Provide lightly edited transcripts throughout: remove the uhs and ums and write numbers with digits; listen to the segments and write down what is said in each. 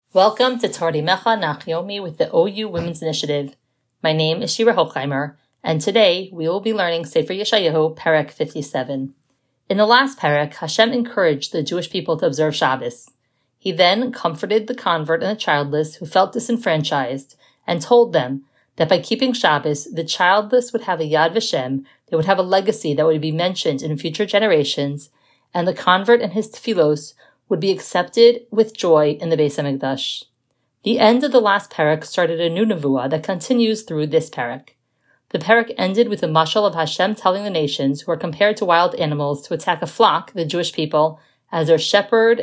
Welcome to Tardimecha Nachyomi with the OU Women's Initiative. My name is Shira Hochheimer, and today we will be learning Sefer Yeshayahu, Perek 57. In the last Perek, Hashem encouraged the Jewish people to observe Shabbos. He then comforted the convert and the childless who felt disenfranchised and told them that by keeping Shabbos, the childless would have a Yad Vashem, they would have a legacy that would be mentioned in future generations, and the convert and his tefillos would be accepted with joy in the Beis HaMikdash. The end of the last Perek started a new nevuah that continues through this Perek. The Perek ended with a mashal of Hashem telling the nations who are compared to wild animals to attack a flock, the Jewish people, as their shepherds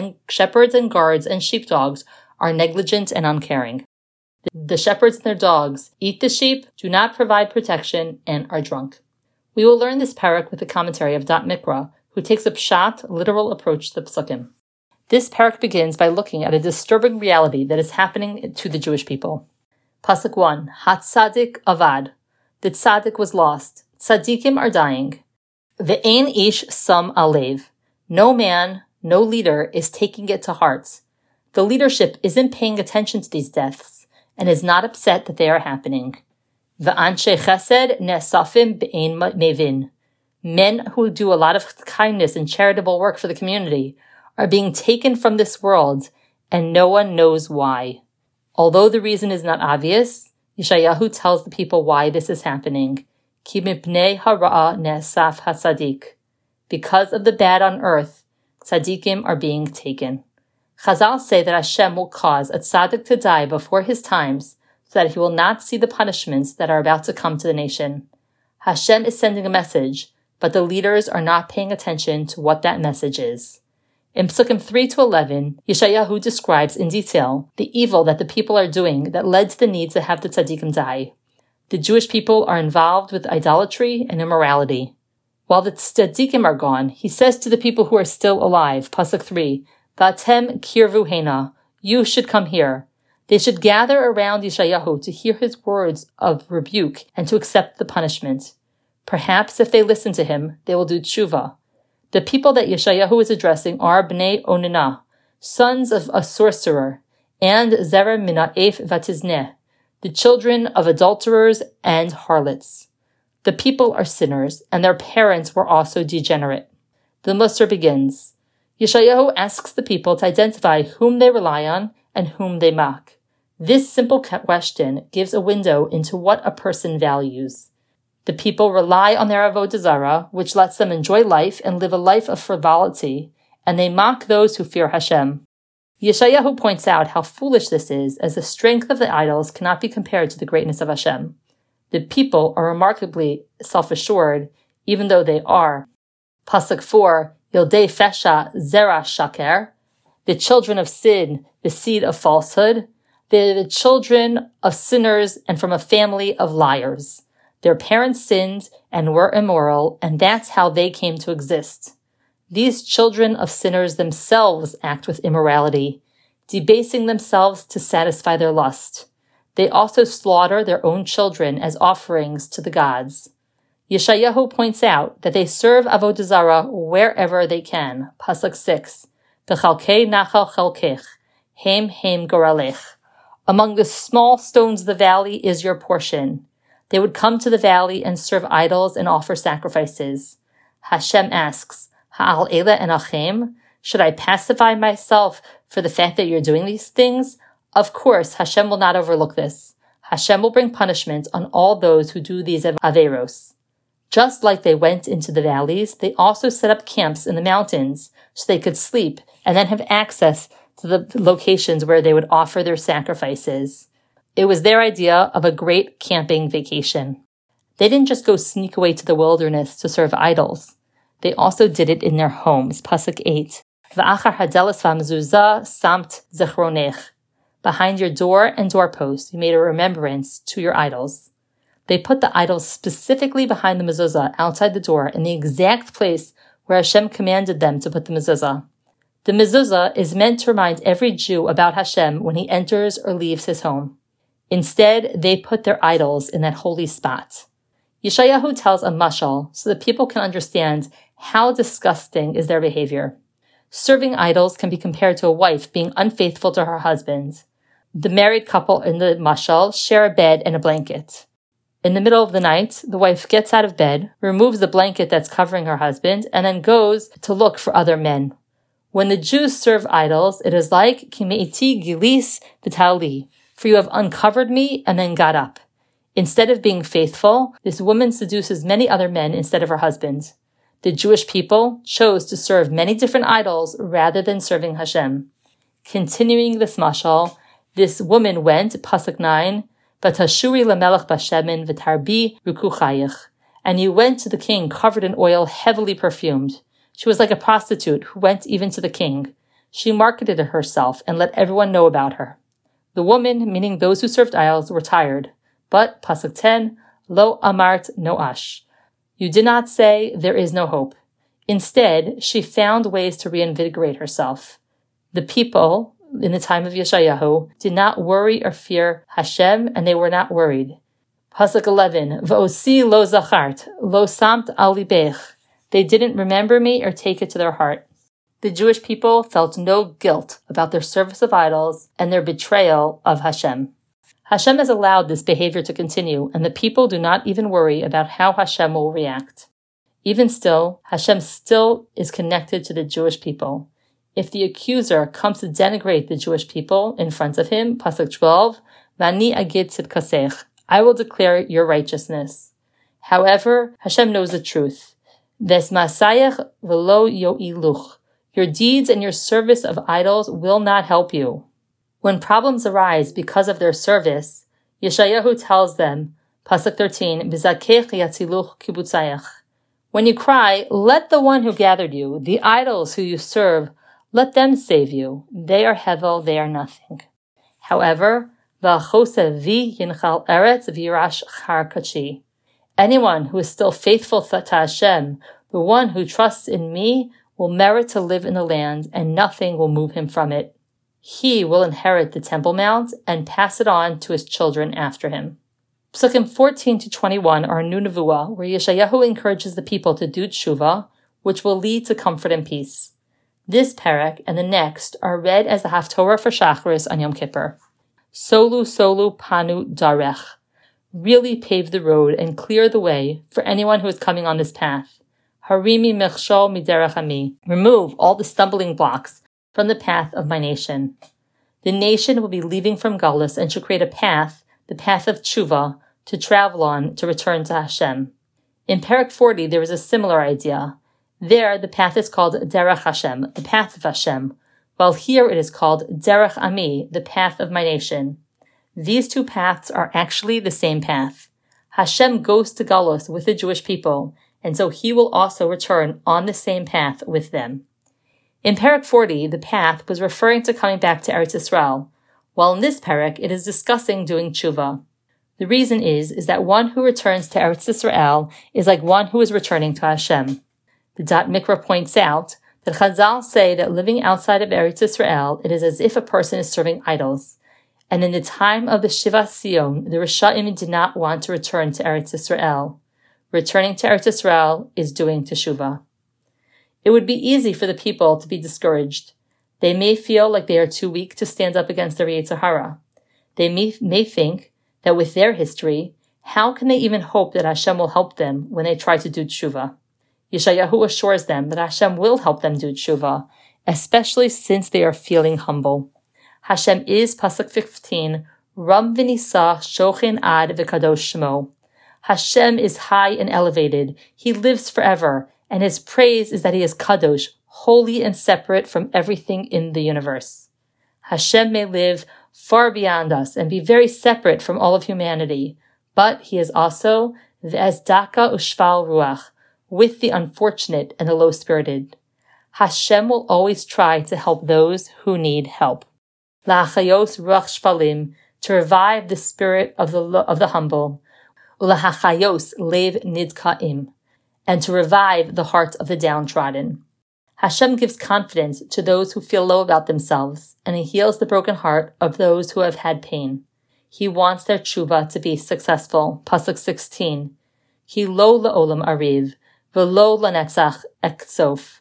and guards and sheepdogs are negligent and uncaring. The shepherds and their dogs eat the sheep, do not provide protection, and are drunk. We will learn this Perek with the commentary of Dat Mikra, who takes a pshat, literal approach to the psukim. This Perek begins by looking at a disturbing reality that is happening to the Jewish people. Pasuk 1, Hatzadik avad. The tzaddik was lost. Tzaddikim are dying. Ve'ein ish sam alev. No man, no leader is taking it to heart. The leadership isn't paying attention to these deaths and is not upset that they are happening. Ve'anshe chesed ne'asafim be'ein mevin. Men who do a lot of kindness and charitable work for the community are being taken from this world, and no one knows why. Although the reason is not obvious, Yeshayahu tells the people why this is happening. Ki mipnei hara'a ne'asaf hatzadik. Because of the bad on earth, tzaddikim are being taken. Chazal say that Hashem will cause a tzaddik to die before his times so that he will not see the punishments that are about to come to the nation. Hashem is sending a message, but the leaders are not paying attention to what that message is. In Psukim 3-11, Yeshayahu describes in detail the evil that the people are doing that led to the need to have the tzaddikim die. The Jewish people are involved with idolatry and immorality. While the tzaddikim are gone, he says to the people who are still alive, Pasuk 3, Vatem kirvu hena, you should come here. They should gather around Yeshayahu to hear his words of rebuke and to accept the punishment. Perhaps if they listen to him, they will do tshuva. The people that Yeshayahu is addressing are Bnei Onina, sons of a sorcerer, and Zera Mina'ef Vatizneh, the children of adulterers and harlots. The people are sinners, and their parents were also degenerate. The Musar begins. Yeshayahu asks the people to identify whom they rely on and whom they mock. This simple question gives a window into what a person values. The people rely on their avodah zarah, which lets them enjoy life and live a life of frivolity, and they mock those who fear Hashem. Yeshayahu points out how foolish this is, as the strength of the idols cannot be compared to the greatness of Hashem. The people are remarkably self-assured, even though they are. Pasuk 4, Yildei Fesha Zera Shaker, the children of sin, the seed of falsehood. They're the children of sinners and from a family of liars. Their parents sinned and were immoral, and that's how they came to exist. These children of sinners themselves act with immorality, debasing themselves to satisfy their lust. They also slaughter their own children as offerings to the gods. Yeshayahu points out that they serve avodah zarah wherever they can. Pasuk 6, B'chalkei nachal chalkech, heim goralech. Among the small stones of the valley is your portion. They would come to the valley and serve idols and offer sacrifices. Hashem asks, Ha'al ele enachem? Should I pacify myself for the fact that you're doing these things? Of course, Hashem will not overlook this. Hashem will bring punishment on all those who do these averos. Just like they went into the valleys, they also set up camps in the mountains so they could sleep and then have access to the locations where they would offer their sacrifices. It was their idea of a great camping vacation. They didn't just go sneak away to the wilderness to serve idols. They also did it in their homes. Pasuk 8. V'achar hadeles v'hamezuzah samt zechronech. Behind your door and doorpost, you made a remembrance to your idols. They put the idols specifically behind the mezuzah, outside the door, in the exact place where Hashem commanded them to put the mezuzah. The mezuzah is meant to remind every Jew about Hashem when he enters or leaves his home. Instead, they put their idols in that holy spot. Yeshayahu tells a mashal so that people can understand how disgusting is their behavior. Serving idols can be compared to a wife being unfaithful to her husband. The married couple in the mashal share a bed and a blanket. In the middle of the night, the wife gets out of bed, removes the blanket that's covering her husband, and then goes to look for other men. When the Jews serve idols, it is like ki me'iti gilis v'tali, for you have uncovered me and then got up. Instead of being faithful, this woman seduces many other men instead of her husband. The Jewish people chose to serve many different idols rather than serving Hashem. Continuing this mashal, this woman went, pasuk 9, Vatashuri lamelech bashemin v'tarbi rukuchayich. And you went to the king covered in oil, heavily perfumed. She was like a prostitute who went even to the king. She marketed herself and let everyone know about her. The woman, meaning those who served idols, were tired. But, pasuk 10, lo amart noash. You did not say, there is no hope. Instead, she found ways to reinvigorate herself. The people, in the time of Yeshayahu, did not worry or fear Hashem, and they were not worried. Pasuk 11, V'osi lo zachart, lo samt al libech. They didn't remember me or take it to their heart. The Jewish people felt no guilt about their service of idols and their betrayal of Hashem. Hashem has allowed this behavior to continue, and the people do not even worry about how Hashem will react. Even still, Hashem still is connected to the Jewish people. If the accuser comes to denigrate the Jewish people in front of him, pasuk 12, Vani agid tzidkasech, I will declare your righteousness. However, Hashem knows the truth. Ves masayach velo yo'iluch. Your deeds and your service of idols will not help you. When problems arise because of their service, Yeshayahu tells them, pasuk 13, B'zakech yatziluch kibutzayach. When you cry, let the one who gathered you, the idols who you serve, let them save you. They are hevel, they are nothing. However, v'achose vi yinchal eretz v'yirash char kachi. Anyone who is still faithful to Hashem, the one who trusts in me, will merit to live in the land, and nothing will move him from it. He will inherit the Temple Mount and pass it on to his children after him. Psukim 14 to 21 are a new nevuah, where Yeshayahu encourages the people to do tshuva, which will lead to comfort and peace. This parak and the next are read as the Haftorah for Shacharis on Yom Kippur. Solu solu panu darech. Really pave the road and clear the way for anyone who is coming on this path. Harimi mechshol miderech ami. Remove all the stumbling blocks from the path of my nation. The nation will be leaving from Galus and should create a path, the path of tshuva, to travel on to return to Hashem. In Parak 40, there is a similar idea. There, the path is called Derech Hashem, the path of Hashem, while here it is called Derech Ami, the path of my nation. These two paths are actually the same path. Hashem goes to Galus with the Jewish people, and so he will also return on the same path with them. In Parak 40, the path was referring to coming back to Eretz Yisrael, while in this parak it is discussing doing tshuva. The reason is that one who returns to Eretz Yisrael is like one who is returning to Hashem. The Dat Mikra points out that Chazal say that living outside of Eretz Yisrael, it is as if a person is serving idols. And in the time of the Shiva Sion, the Risha'im did not want to return to Eretz Yisrael. Returning to Eretz Yisrael is doing teshuvah. It would be easy for the people to be discouraged. They may feel like they are too weak to stand up against the Yetzer Hara. They may think that with their history, how can they even hope that Hashem will help them when they try to do teshuvah? Yeshayahu assures them that Hashem will help them do teshuvah, especially since they are feeling humble. Hashem is, pasuk 15, Ram v'nisa shochin ad v'kadosh shmo. Hashem is high and elevated. He lives forever, and his praise is that he is kadosh, holy and separate from everything in the universe. Hashem may live far beyond us and be very separate from all of humanity, but he is also v'ezdaka ushval ruach, with the unfortunate and the low-spirited. Hashem will always try to help those who need help. La'achayos ruach shvalim, to revive the spirit of the humble. Ulahachayos lev nidkaim, and to revive the heart of the downtrodden. Hashem gives confidence to those who feel low about themselves, and he heals the broken heart of those who have had pain. He wants their tshuva to be successful. Pasuk 16. Ki lo la'olam ariv, v'lo lanetzach eksof.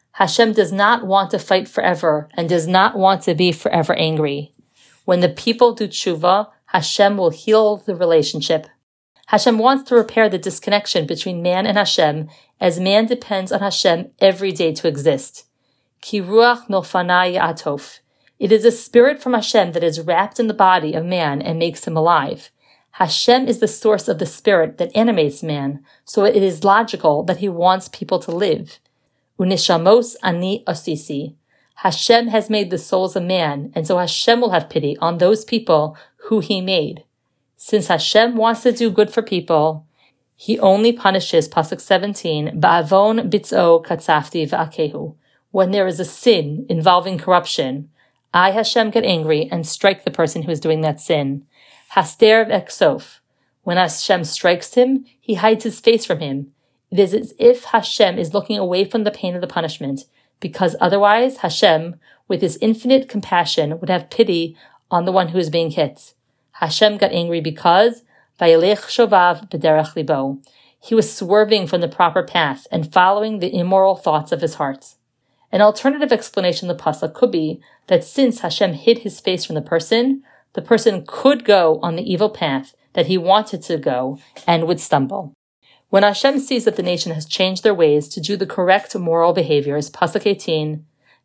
Hashem does not want to fight forever and does not want to be forever angry. When the people do tshuva, Hashem will heal the relationship. Hashem wants to repair the disconnection between man and Hashem, as man depends on Hashem every day to exist. Ki ruach milfana ya'atof. It is a spirit from Hashem that is wrapped in the body of man and makes him alive. Hashem is the source of the spirit that animates man, so it is logical that he wants people to live. Unishamos ani osisi. Hashem has made the souls of man, and so Hashem will have pity on those people who he made. Since Hashem wants to do good for people, he only punishes, pasuk 17, ba'avon bitzo katzafti v'akehu. When there is a sin involving corruption, I, Hashem, get angry and strike the person who is doing that sin. Haster v'eksof. When Hashem strikes him, he hides his face from him. It is as if Hashem is looking away from the pain of the punishment, because otherwise Hashem, with his infinite compassion, would have pity on the one who is being hit. Hashem got angry because vayelech shovav b'derech libo. He was swerving from the proper path and following the immoral thoughts of his heart. An alternative explanation of the pasuk could be that since Hashem hid his face from the person could go on the evil path that he wanted to go and would stumble. When Hashem sees that the nation has changed their ways to do the correct moral behaviors, pasuk 18,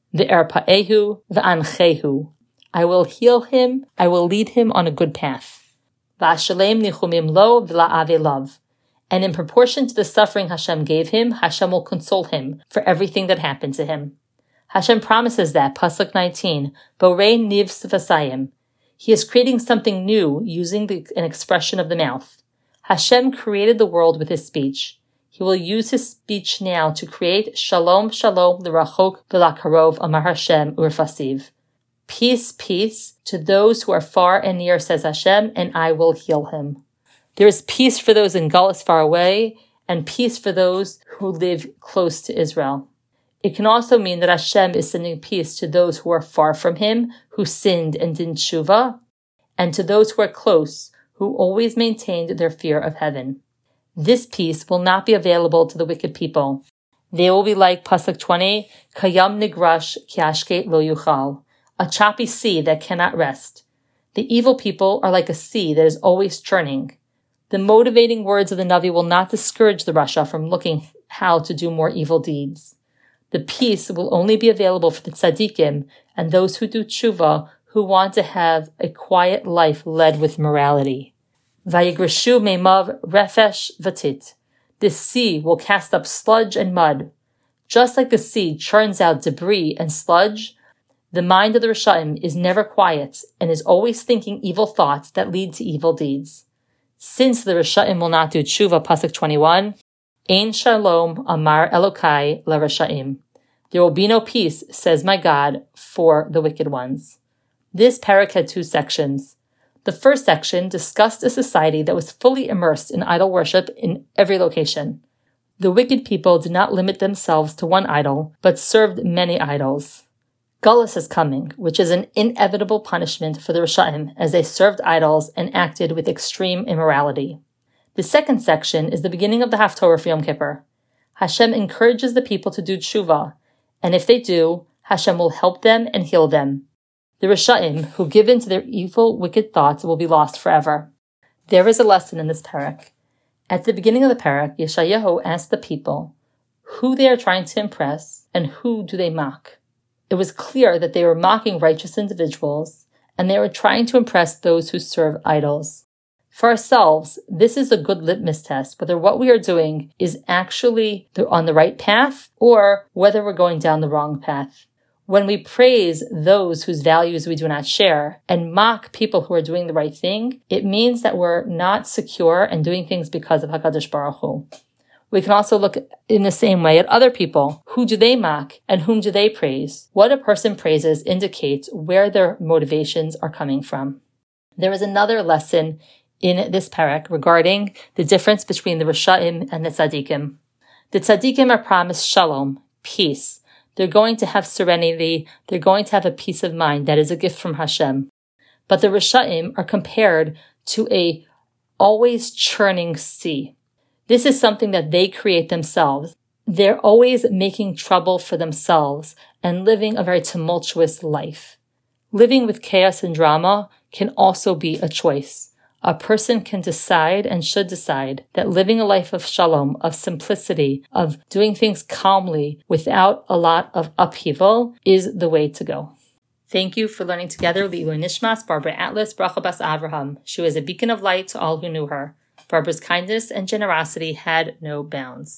v'erpa'ehu v'anchehu. I will heal him, I will lead him on a good path. V'ashalem nichumim lo v'la'ave love. And in proportion to the suffering Hashem gave him, Hashem will console him for everything that happened to him. Hashem promises that, pasuk 19, borei niv sefasayim. He is creating something new using an expression of the mouth. Hashem created the world with his speech. He will use his speech now to create shalom shalom l'rachok v'lakarov amar Hashem urfasiv. Peace, peace to those who are far and near, says Hashem, and I will heal him. There is peace for those in Galus far away, and peace for those who live close to Israel. It can also mean that Hashem is sending peace to those who are far from him, who sinned and didn't tshuva, and to those who are close, who always maintained their fear of heaven. This peace will not be available to the wicked people. They will be like, pasuk 20, kayam nigrash ki ashket lo yuchal, a choppy sea that cannot rest. The evil people are like a sea that is always churning. The motivating words of the Navi will not discourage the Rasha from looking how to do more evil deeds. The peace will only be available for the tzaddikim and those who do tshuva, who want to have a quiet life led with morality. Vayigreshu meimav refesh vatit. This sea will cast up sludge and mud. Just like the sea churns out debris and sludge, the mind of the Rishayim is never quiet and is always thinking evil thoughts that lead to evil deeds. Since the Rishayim will not do tshuva, pasuk 21, Ein shalom amar Elokai l'Rishayim. There will be no peace, says my God, for the wicked ones. This parak had two sections. The first section discussed a society that was fully immersed in idol worship in every location. The wicked people did not limit themselves to one idol, but served many idols. Galus is coming, which is an inevitable punishment for the Rishayim, as they served idols and acted with extreme immorality. The second section is the beginning of the Haftorah for Yom Kippur. Hashem encourages the people to do tshuva, and if they do, Hashem will help them and heal them. The Rishayim, who give in to their evil, wicked thoughts, will be lost forever. There is a lesson in this parak. At the beginning of the parak, Yeshayahu asked the people who they are trying to impress and who do they mock. It was clear that they were mocking righteous individuals, and they were trying to impress those who serve idols. For ourselves, this is a good litmus test, whether what we are doing is actually on the right path or whether we're going down the wrong path. When we praise those whose values we do not share and mock people who are doing the right thing, it means that we're not secure and doing things because of HaKadosh Baruch Hu. We can also look in the same way at other people. Who do they mock and whom do they praise? What a person praises indicates where their motivations are coming from. There is another lesson in this parak regarding the difference between the Rishayim and the Tzaddikim. The Tzaddikim are promised shalom, peace. They're going to have serenity. They're going to have a peace of mind that is a gift from Hashem. But the Rishayim are compared to a always churning sea. This is something that they create themselves. they're always making trouble for themselves and living a very tumultuous life. Living with chaos and drama can also be a choice. A person can decide and should decide that living a life of shalom, of simplicity, of doing things calmly without a lot of upheaval is the way to go. Thank you for learning together Li'ilui Nishmas Barbara Atlas Bracha Bas Avraham. She was a beacon of light to all who knew her. Barbara's kindness and generosity had no bounds.